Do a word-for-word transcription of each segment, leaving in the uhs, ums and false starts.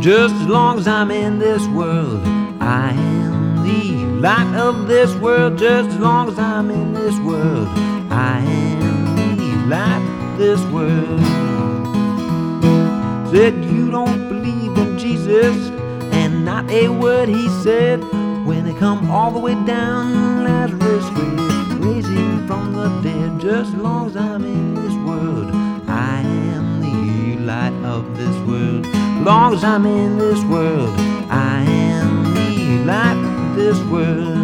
Just as long as I'm in this world, I am the light of this world. Just as long as I'm in this world, I am the light of this world. Said you don't believe in Jesus, and not a word he said. When they come all the way down, Lazarus raised him from the dead. Just as long as I'm in this world, I am the light of this world. As long as I'm in this world, I am the light of this world.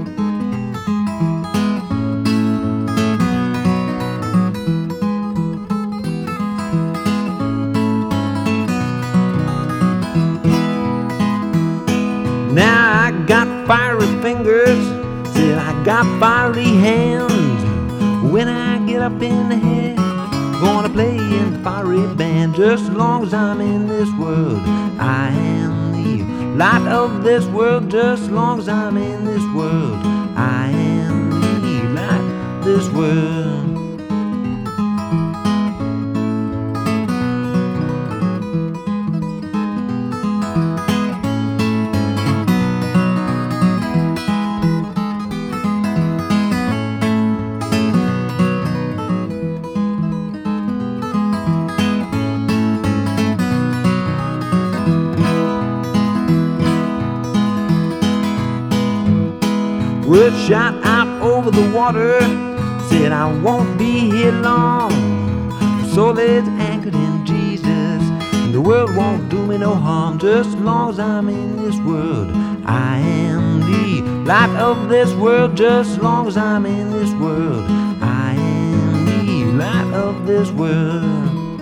Now I got fiery fingers, said I got fiery hands. When I get up in the head, gonna play in the fiery band. Just as long as I'm in this world, I am the light of this world. Just as long as I'm in this world, I am the light of this world. Word shot out over the water, said I won't be here long. My soul is anchored in Jesus, and the world won't do me no harm. Just as long as I'm in this world, I am the light of this world. Just as long as I'm in this world, I am the light of this world.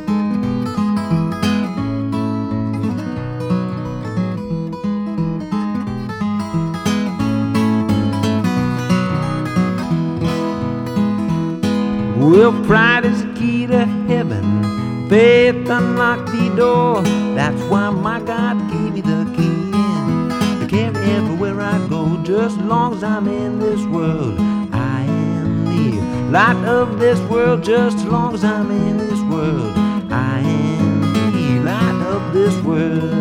Well, pride is the key to heaven. Faith unlocked the door. That's why my God gave me the key to carry everywhere I go. Just as long as I'm in this world, I am the light of this world. Just as long as I'm in this world, I am the light of this world.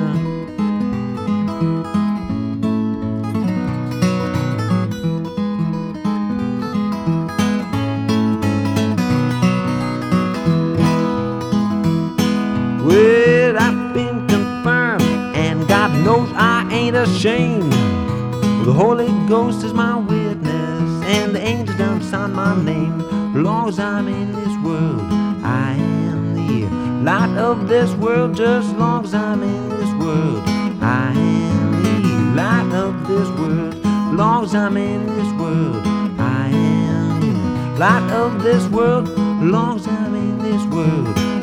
Well, I've been confirmed, and God knows I ain't ashamed. The Holy Ghost is my witness, and the angels done signed my name. As long as I'm in this world, I am the light of this world. Just as long as I'm in this world, I am the light of this world. As long as I'm in this world, I am the light of this world. As long as I'm in this world,